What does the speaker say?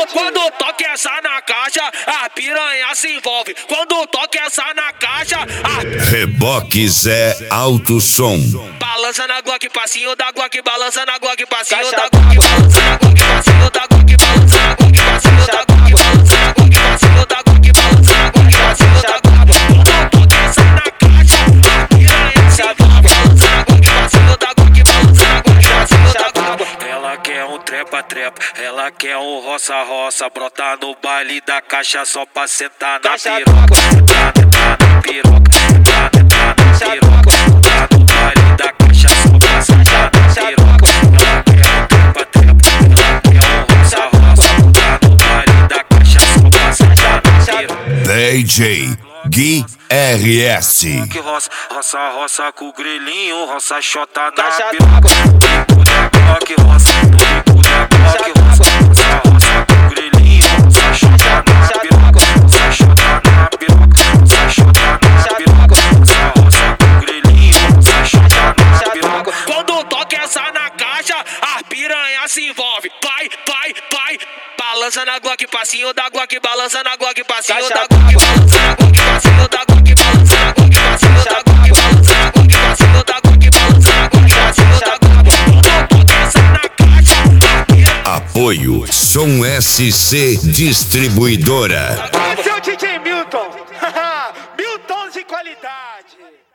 Quando toca essa na caixa, a piranha se envolve. Quando toca essa na caixa, Reboque Zé Alto Som. balança na Glock, passinho da Glock, balança na Glock, passinho da Glock, balança na Glock, passinho da Glock, balança na Glock, passinho da Glock, balança na Glock, passinho da Glock, balança na Glock, passinho da Glock. Quando toca essa na caixa, a piranha se envolve. Balança na Glock, passinho da Glock, balança na Glock, passinho da Glock. Ela quer um trepa-trepa, ela quer um roça-roça, brota no baile da caixa só pra sentar na piroca, sentar na piroca, sentar na piroca, sentar no baile da caixa só pra sentar na piroca. Ela quer um trepa-trepa, ela quer um roça-roça, brota no baile da caixa só pra sentar na piroca. DJ Gui RS. Que roça com o grilinho, roça chota na piroca. Que roça com o grilinho, roça chota na piroca, roça chota na piroca, roça chota na piroca, roça com o grilinho, roça chota na piroca. Quando toca essa na caixa, a piranha se envolve. Vai, balança na Glock, passinho da Glock, balança na Glock, passinho da Glock, balança na Glock, passinho da Glock, balança na Glock, passinho da Glock, balança na Glock, passinho da Glock, balança na Glock, passinho da Glock. Quando toca essa na caixa, a piranha. Apoio Som SC Distribuidora. Esse é o DJ Milton. Milton de qualidade.